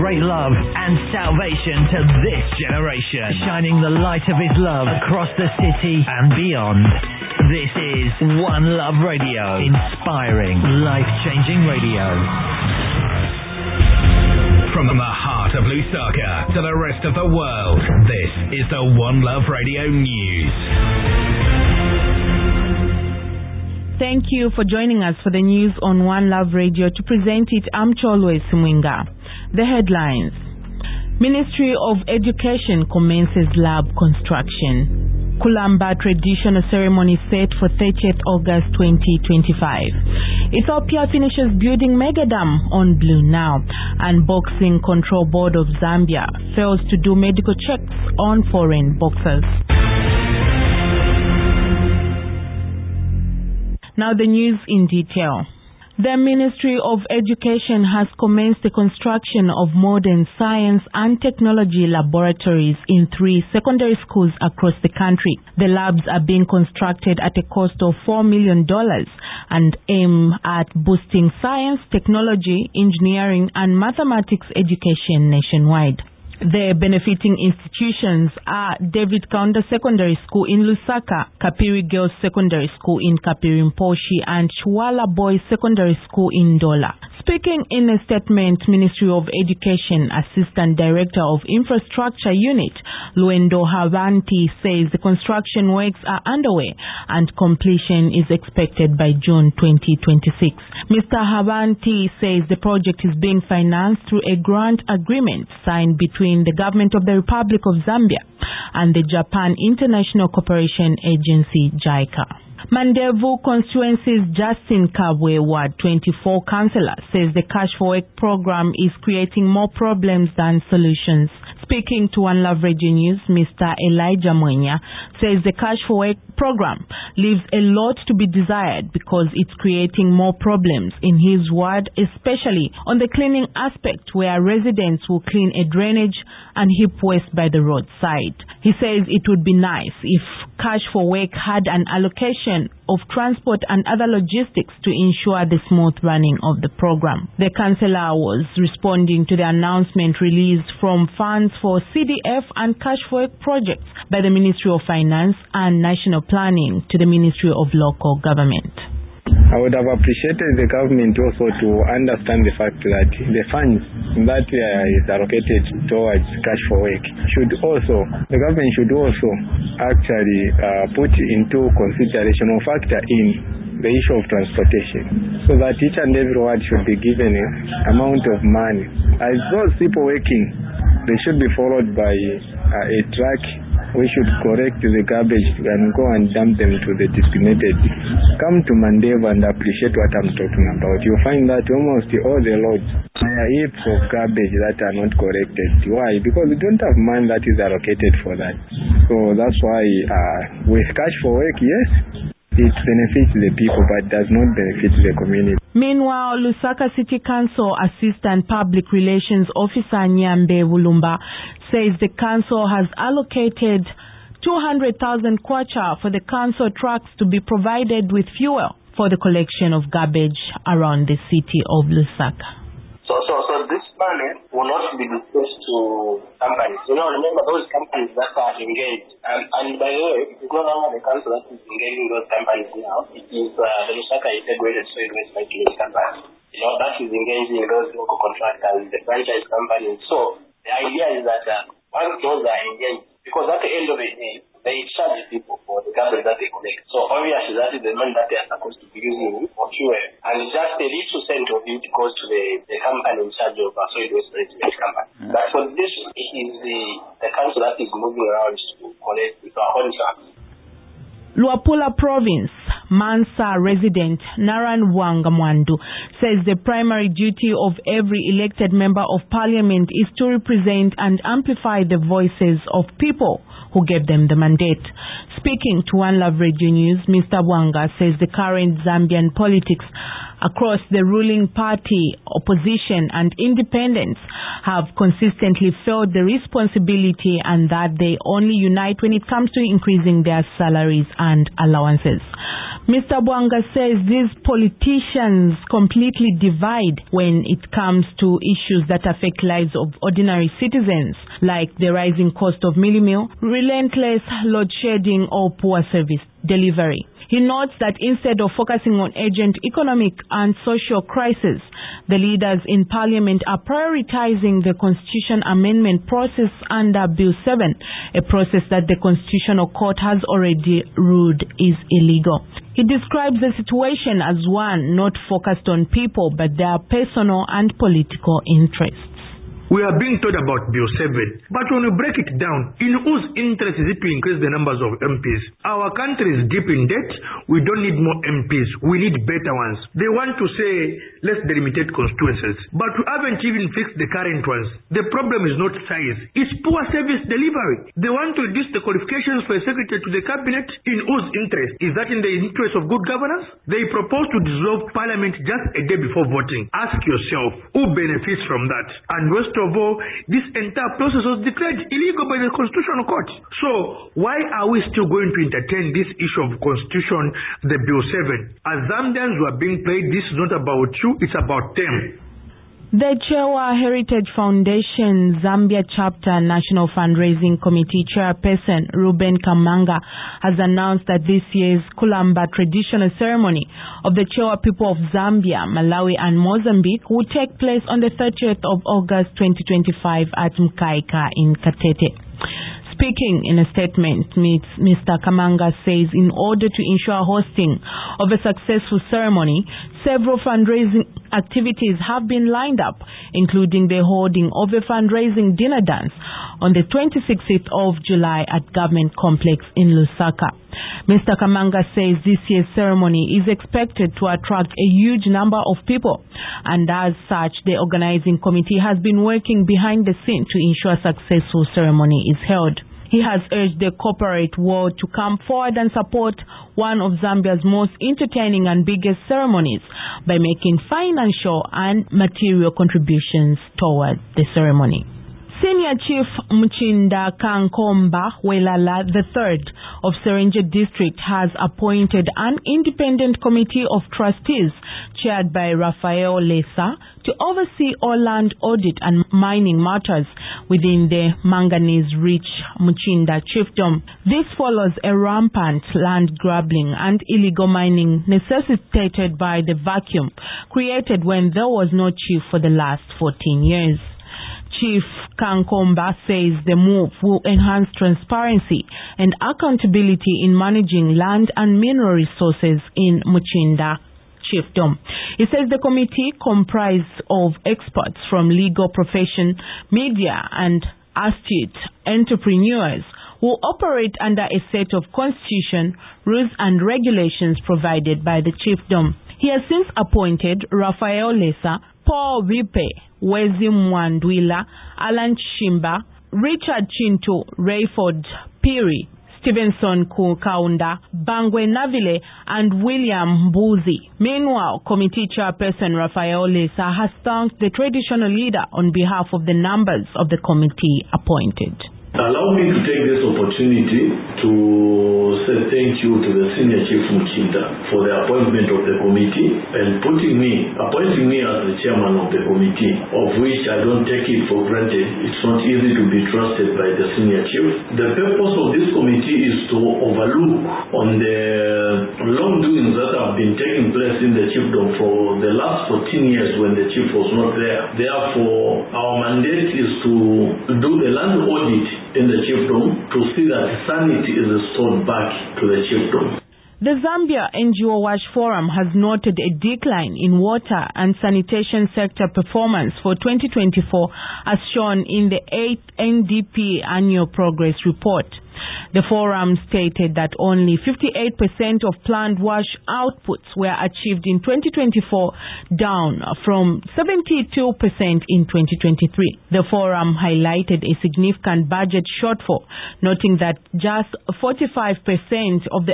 great love and salvation to this generation, shining the light of His love across the city and beyond. This is One Love Radio, inspiring, life-changing radio. From the heart of Lusaka to the rest of the world, this is the One Love Radio News. Thank you for joining us for the news on One Love Radio. To present it, I'm Cholwe Simwinga. The headlines. Ministry of Education commences lab construction. Kulamba traditional ceremony set for 30th August 2025. Ethiopia finishes building mega dam on Blue Nile. And Boxing Control Board of Zambia fails to do medical checks on foreign boxers. Now the news in detail. The Ministry of Education has commenced the construction of modern science and technology laboratories in 3 secondary schools across the country. The labs are being constructed at a cost of $4 million and aim at boosting science, technology, engineering and mathematics education nationwide. The benefiting institutions are David Kaunda Secondary School in Lusaka, Kapiri Girls Secondary School in Kapirimposhi, and Chwala Boys Secondary School in Dola. Speaking in a statement, Ministry of Education Assistant Director of Infrastructure Unit, Luendo Havanti, says the construction works are underway and completion is expected by June 2026. Mr. Havanti says the project is being financed through a grant agreement signed between the Government of the Republic of Zambia and the Japan International Cooperation Agency, JICA. Mandevu Constituency's Justin Kabwe Ward 24 Councillor says the Cash for Work program is creating more problems than solutions. Speaking to One Love Radio News, Mr. Elijah Mwenya says the Cash for Work program leaves a lot to be desired because it's creating more problems in his ward, especially on the cleaning aspect where residents will clean a drainage and heap waste by the roadside. He says it would be nice if Cash for Work had an allocation of transport and other logistics to ensure the smooth running of the program. The councillor was responding to the announcement released from funds for CDF and Cash for Work projects by the Ministry of Finance and National Planning to the Ministry of Local Government. I would have appreciated the government also to understand the fact that the funds that is allocated towards Cash for Work the government should also actually put into consideration or factor in the issue of transportation, so that each and every ward should be given an amount of money. As those people working, they should be followed by a truck. We should correct the garbage and go and dump them to the designated. Come to Mandev and appreciate what I'm talking about. You'll find that almost all the loads are heaps of garbage that are not corrected. Why? Because we don't have money that is allocated for that. So that's why with Cash for Work, yes, it benefits the people but does not benefit the community. Meanwhile, Lusaka City Council Assistant Public Relations Officer Nyambe Wulumba says the council has allocated 200,000 kwacha for the council trucks to be provided with fuel for the collection of garbage around the city of Lusaka. So this money will not be dispersed to companies. Remember those companies that are engaged. And by the way, it's no longer the council that is engaging those companies now. It is the Lusaka Integrated Solid Waste Management Company. That is engaging those local contractors, the franchise companies. So the idea is that once those are engaged, because at the end of the day, they charge people for the garbage that they collect. So obviously that is the money that they are supposed to be using for fuel. And just a little cent of it goes to the company in charge of solid waste management company. But for this, it is the council that is moving around to collect with our own trucks. Luapula Province, Mansa resident Naran Wangamwandu says the primary duty of every elected member of parliament is to represent and amplify the voices of people who gave them the mandate. Speaking to One Love Radio News, Mr. Wanga says the current Zambian politics across the ruling party, opposition and independents have consistently felt the responsibility and that they only unite when it comes to increasing their salaries and allowances. Mr. Bwanga says these politicians completely divide when it comes to issues that affect lives of ordinary citizens, like the rising cost of meal, relentless load shedding, or poor service delivery. He notes that instead of focusing on urgent economic and social crises, the leaders in Parliament are prioritizing the Constitution amendment process under Bill 7, a process that the Constitutional Court has already ruled is illegal. He describes the situation as one not focused on people but their personal and political interests. We are being told about Bill 7, but when we break it down, in whose interest is it to increase the numbers of MPs? Our country is deep in debt. We don't need more MPs. We need better ones. They want to say, let's delimit constituencies, but we haven't even fixed the current ones. The problem is not size. It's poor service delivery. They want to reduce the qualifications for a secretary to the cabinet. In whose interest? Is that in the interest of good governance? They propose to dissolve parliament just a day before voting. Ask yourself, who benefits from that? And worst of all, this entire process was declared illegal by the Constitutional Court. So, why are we still going to entertain this issue of Constitution, the Bill 7? As Zambians who are being played, this is not about you, it's about them. The Chewa Heritage Foundation Zambia Chapter National Fundraising Committee Chairperson Ruben Kamanga has announced that this year's Kulamba traditional ceremony of the Chewa people of Zambia, Malawi and Mozambique will take place on the 30th of August 2025 at Mkaika in Katete. Speaking in a statement, Mr. Kamanga says in order to ensure hosting of a successful ceremony, several fundraising activities have been lined up, including the holding of a fundraising dinner dance on the 26th of July at Government Complex in Lusaka. Mr. Kamanga says this year's ceremony is expected to attract a huge number of people, and as such, the organizing committee has been working behind the scene to ensure a successful ceremony is held. He has urged the corporate world to come forward and support one of Zambia's most entertaining and biggest ceremonies by making financial and material contributions toward the ceremony. Senior Chief Mchinda Kankomba Welala III of Serenje District has appointed an independent committee of trustees chaired by Raphael Lesa to oversee all land audit and mining matters within the manganese-rich Mchinda chiefdom. This follows a rampant land grabbing and illegal mining necessitated by the vacuum created when there was no chief for the last 14 years. Chief Kankomba says the move will enhance transparency and accountability in managing land and mineral resources in Mchinda chiefdom. He says the committee, comprised of experts from legal profession, media and astute entrepreneurs, will operate under a set of constitution, rules and regulations provided by the chiefdom. He has since appointed Raphael Lesa, Paul Wipe, Wezi Mwandwila, Alan Shimba, Richard Chintu, Rayford Piri, Stevenson Kaunda, Bangwe Navile, and William Mbuzi. Meanwhile, committee chairperson Raphael Lesa has thanked the traditional leader on behalf of the members of the committee appointed. Allow me to take this opportunity to say thank you to the Senior Chief Mchinda for the appointment of the committee and appointing me as the chairman of the committee, of which I don't take it for granted. It's not easy to be trusted by the Senior Chief. The purpose of this committee is to overlook on the wrongdoings that have been taking place in the chiefdom for the last 14 years when the chief was not there. Therefore, our mandate is to do the land audit in the chiefdom to see that sanity is restored back to the chiefdom. The Zambia NGO Watch Forum has noted a decline in water and sanitation sector performance for 2024 as shown in the 8th NDP Annual Progress Report. The forum stated that only 58% of planned wash outputs were achieved in 2024, down from 72% in 2023. The forum highlighted a significant budget shortfall, noting that just 45% of the